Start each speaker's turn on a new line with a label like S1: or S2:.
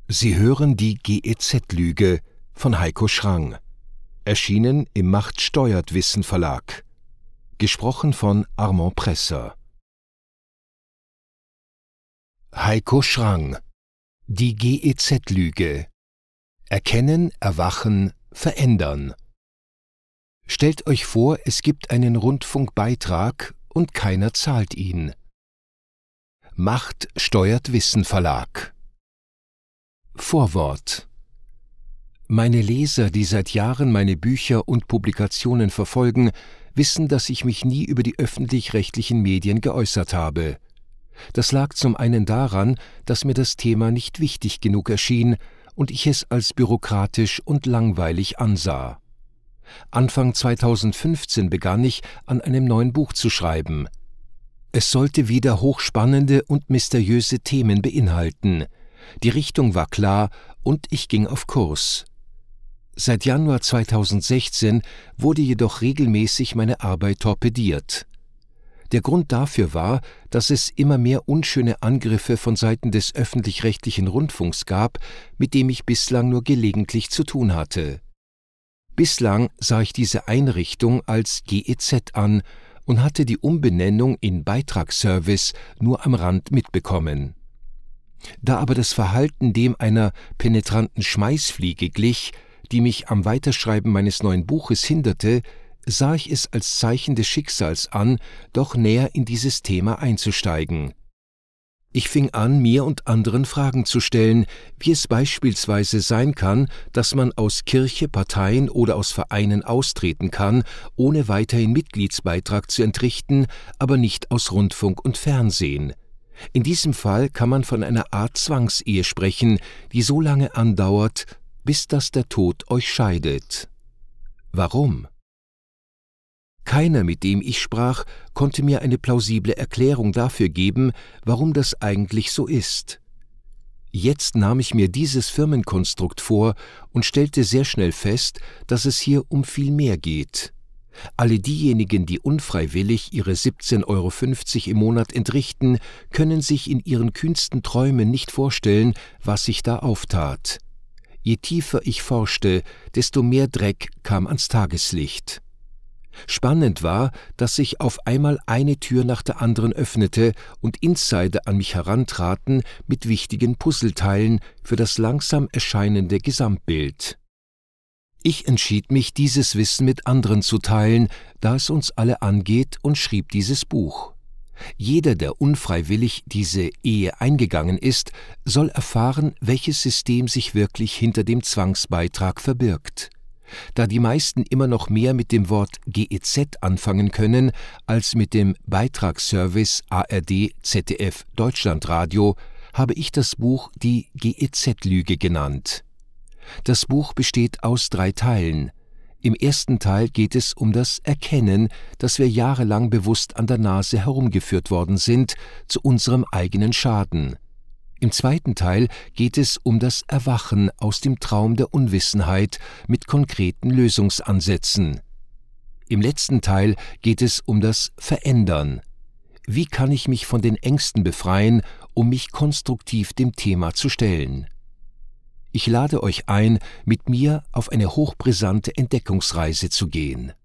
S1: Sie hören die GEZ-Lüge von Heiko Schrang, erschienen im Macht steuert Wissen Verlag, gesprochen von Armand Presser. Heiko Schrang, die GEZ-Lüge. Erkennen, erwachen, verändern. Stellt euch vor, es gibt einen Rundfunkbeitrag und keiner zahlt ihn. Macht steuert Wissen Verlag. Vorwort. Meine Leser, die seit Jahren meine Bücher und Publikationen verfolgen, wissen, dass ich mich nie über die öffentlich-rechtlichen Medien geäußert habe. Das lag zum einen daran, dass mir das Thema nicht wichtig genug erschien und ich es als bürokratisch und langweilig ansah. Anfang 2015 begann ich, an einem neuen Buch zu schreiben. Es sollte wieder hochspannende und mysteriöse Themen beinhalten. Die Richtung war klar und ich ging auf Kurs. Seit Januar 2016 wurde jedoch regelmäßig meine Arbeit torpediert. Der Grund dafür war, dass es immer mehr unschöne Angriffe von Seiten des öffentlich-rechtlichen Rundfunks gab, mit dem ich bislang nur gelegentlich zu tun hatte. Bislang sah ich diese Einrichtung als GEZ an und hatte die Umbenennung in Beitragsservice nur am Rand mitbekommen. Da aber das Verhalten dem einer penetranten Schmeißfliege glich, die mich am Weiterschreiben meines neuen Buches hinderte, sah ich es als Zeichen des Schicksals an, doch näher in dieses Thema einzusteigen. Ich fing an, mir und anderen Fragen zu stellen, wie es beispielsweise sein kann, dass man aus Kirche, Parteien oder aus Vereinen austreten kann, ohne weiterhin Mitgliedsbeitrag zu entrichten, aber nicht aus Rundfunk und Fernsehen. In diesem Fall kann man von einer Art Zwangsehe sprechen, die so lange andauert, bis dass der Tod euch scheidet. Warum? Keiner, mit dem ich sprach, konnte mir eine plausible Erklärung dafür geben, warum das eigentlich so ist. Jetzt nahm ich mir dieses Firmenkonstrukt vor und stellte sehr schnell fest, dass es hier um viel mehr geht. Alle diejenigen, die unfreiwillig ihre 17,50 € im Monat entrichten, können sich in ihren kühnsten Träumen nicht vorstellen, was sich da auftat. Je tiefer ich forschte, desto mehr Dreck kam ans Tageslicht. Spannend war, dass sich auf einmal eine Tür nach der anderen öffnete und Insider an mich herantraten mit wichtigen Puzzleteilen für das langsam erscheinende Gesamtbild. Ich entschied mich, dieses Wissen mit anderen zu teilen, da es uns alle angeht, und schrieb dieses Buch. Jeder, der unfreiwillig diese Ehe eingegangen ist, soll erfahren, welches System sich wirklich hinter dem Zwangsbeitrag verbirgt. Da die meisten immer noch mehr mit dem Wort GEZ anfangen können als mit dem Beitragsservice ARD, ZDF, Deutschlandradio, habe ich das Buch die GEZ-Lüge genannt. Das Buch besteht aus 3 Teilen. Im ersten Teil geht es um das Erkennen, dass wir jahrelang bewusst an der Nase herumgeführt worden sind, zu unserem eigenen Schaden. Im zweiten Teil geht es um das Erwachen aus dem Traum der Unwissenheit mit konkreten Lösungsansätzen. Im letzten Teil geht es um das Verändern. Wie kann ich mich von den Ängsten befreien, um mich konstruktiv dem Thema zu stellen? Ich lade euch ein, mit mir auf eine hochbrisante Entdeckungsreise zu gehen.